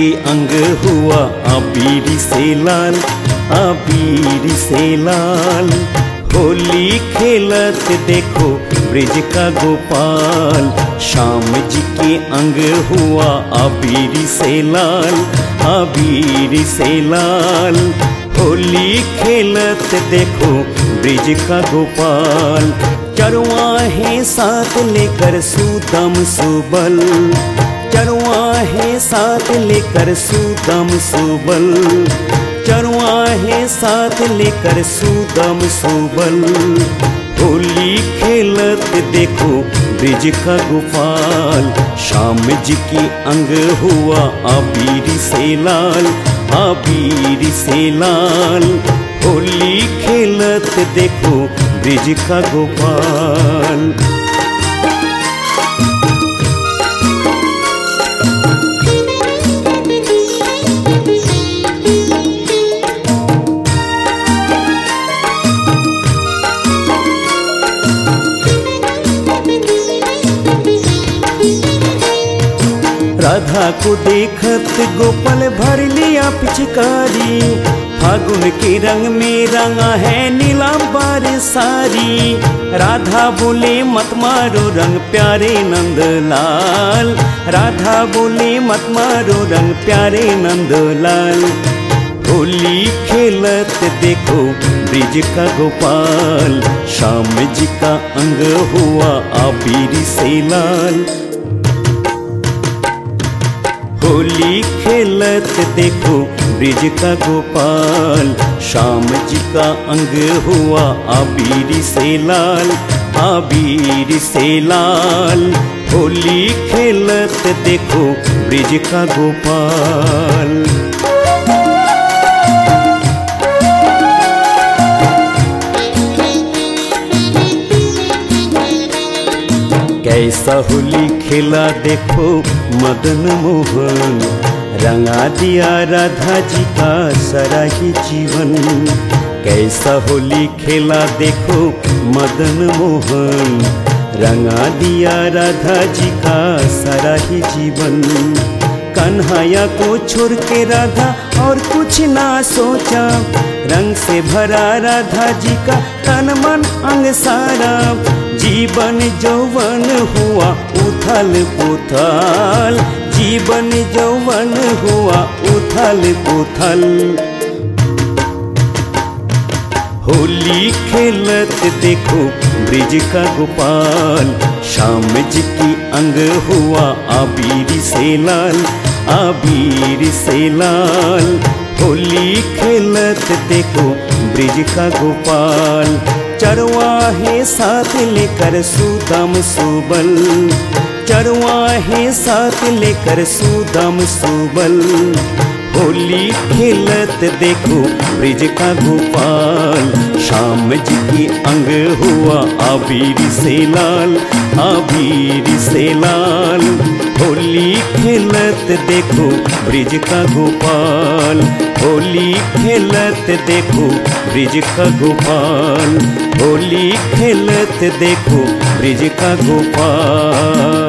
के अंग हुआ अबीर से लाल, अबीर से लाल। होली खेलत देखो ब्रिज का गोपाल, श्याम जी के अंग हुआ अबीर से लाल, अबीर से लाल। होली खेलत देखो ब्रिज का गोपाल, चरवाहे साथ लेकर सुदम सुबल, चरवाहे साथ लेकर सुदम सुबल, चरवाहे साथ लेकर सुदम सुबल। होली खेलत देखो ब्रिज का गोपाल, श्याम जी की अंग हुआ अबीर से लाल, अबीर से लाल। होली खेलत देखो ब्रिज का गोपाल। राधा को देखत गोपाल भर लिया पिचकारी, फागुन के रंग में रंगा है नीलांबर सारी। राधा बोले मत मारो रंग प्यारे नंदलाल, राधा बोले मत मारो रंग प्यारे नंदलाल। होली खेलत देखो ब्रिज का गोपाल, श्याम जी का अंग हुआ अबीर से लाल। होली खेलत देखो ब्रिज का गोपाल, श्याम जी का अंग हुआ अबीर से लाल, अबीर से लाल। होली खेलत देखो ब्रिज का गोपाल। कैसा होली खेला देखो मदन मोहन, रंगा दिया राधा जी का सारा ही जीवन। कैसा होली खेला देखो मदन मोहन, रंगा दिया राधा जी का सारा ही जीवन। कन्हैया को छोड़ के राधा और कुछ ना सोचा, रंग से भरा राधा जी का तन मन अंग सारा। जीवन यौवन हुआ उथल पुथल, जीवन यौवन हुआ उथल पुथल। होली खेलत देखो ब्रिज का गोपाल, श्याम जी की अंग हुआ अबीर से लाल, अबीर से लाल। होली खेलत देखो ब्रिज का गोपाल, चरवाहे साथ लेकर सुदम सुबल, चरवाहे साथ लेकर सुदम सुबल। होली खेलत देखो ब्रिज का गोपाल, श्याम जी की अंग हुआ अबीर से लाल, अबीर से लाल। होली खेलत देखो ब्रिज का गोपाल, होली खेलत देखो ब्रिज का गोपाल, होली खेलत देखो ब्रिज का गोपाल।